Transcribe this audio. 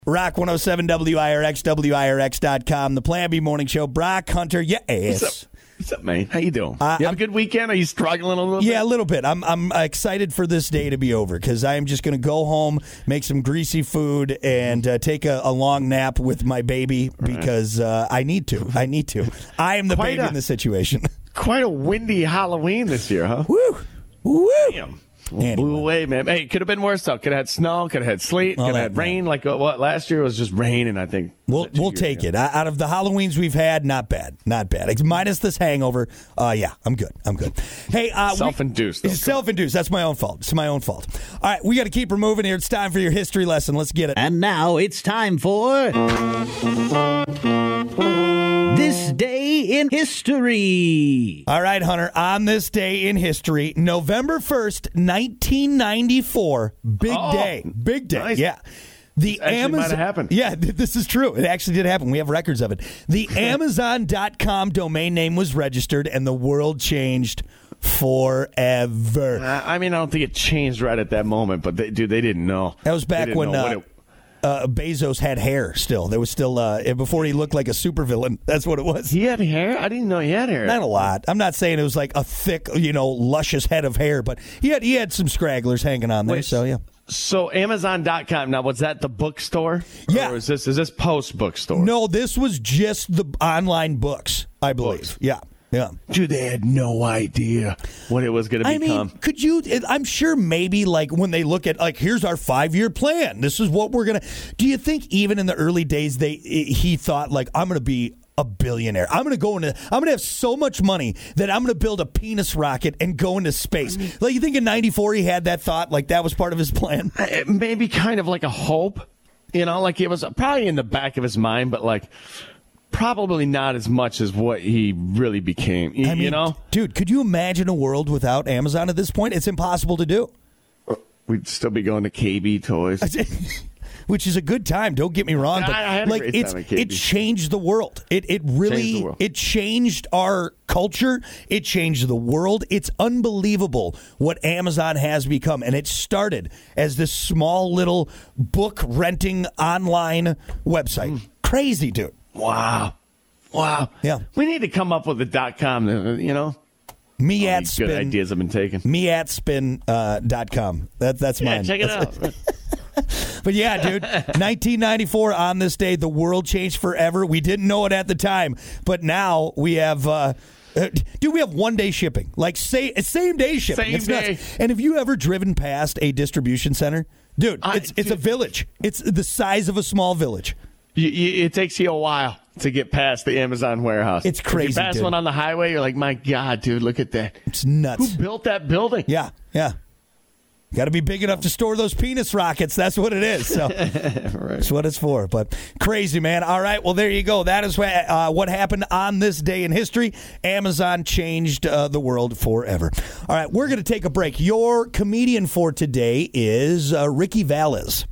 Rock 107 WIRX, WIRX.com, the Plan B Morning Show. Brock Hunter, yes. What's up, man? How you doing? You have a good weekend? Are you struggling a little bit? Yeah, a little bit. I'm excited for this day to be over because I'm just going to go home, make some greasy food, and take a long nap with my baby because I need to. I am the baby in the situation. Quite a windy Halloween this year, huh? Woo! Woo! Damn. Blew away, man. Hey, could have been worse, though. Could have had snow, could have had sleet, could have had rain. Like what last year was just rain, and I think we'll take it. Out of the Halloweens we've had, not bad. Minus this hangover. Yeah, I'm good. Hey, self-induced. Self-induced. That's my own fault. It's my own fault. All right, we got to keep her moving here. It's time for your history lesson. Let's get it. And now it's time for This Day in History. All right, Hunter. On this day in history, November 1st, 1994. Big day. Nice. Yeah. The Amazon might have happened. Yeah, this is true. It actually did happen. We have records of it. The Amazon.com domain name was registered, and the world changed forever. I don't think it changed right at that moment, but they didn't know. That was back when Bezos had hair still. There was still, before he looked like a supervillain. That's what it was. He had hair? I didn't know he had hair. Not a lot. I'm not saying it was like a thick, luscious head of hair, but he had some stragglers hanging on there. Wait, so, yeah. So Amazon.com, now was that the bookstore? Yeah. Or is this post-bookstore? No, this was just the online books, I believe. Yeah. Dude, they had no idea what it was going to become. Could you, I'm sure maybe like when they look at like, here's our 5-year plan. This is what we're going to, do you think even in the early days, he thought like, I'm going to be a billionaire. I'm going to have so much money that I'm going to build a penis rocket and go into space. Like you think in 94 he had that thought, like that was part of his plan? Maybe kind of like a hope, like it was probably in the back of his mind, but like, probably not as much as what he really became, Dude, could you imagine a world without Amazon at this point? It's impossible to do. We'd still be going to KB Toys. Which is a good time, don't get me wrong. But I had a great time at KB. It changed the world. It really it changed our culture. It changed the world. It's unbelievable what Amazon has become. And it started as this small little book renting online website. Crazy, dude. Wow. Yeah. We need to come up with a .com, MeAtSpin. Good ideas have been taken. MeAtSpin.com. That's mine. Check it out. But yeah, dude, 1994 on this day, the world changed forever. We didn't know it at the time, but now we have... we have 1-day shipping. Like, same day shipping. It's day. Nuts. And have you ever driven past a distribution center? Dude, it's a village. It's the size of a small village. It takes you a while to get past the Amazon warehouse. It's crazy, if you pass dude. One on the highway, you're like, my God, dude, look at that. It's nuts. Who built that building? Yeah. Got to be big enough to store those penis rockets. That's what it is. So That's what it's for. But crazy, man. All right, well, there you go. That is what happened on this day in history. Amazon changed the world forever. All right, we're going to take a break. Your comedian for today is Ricky Valles.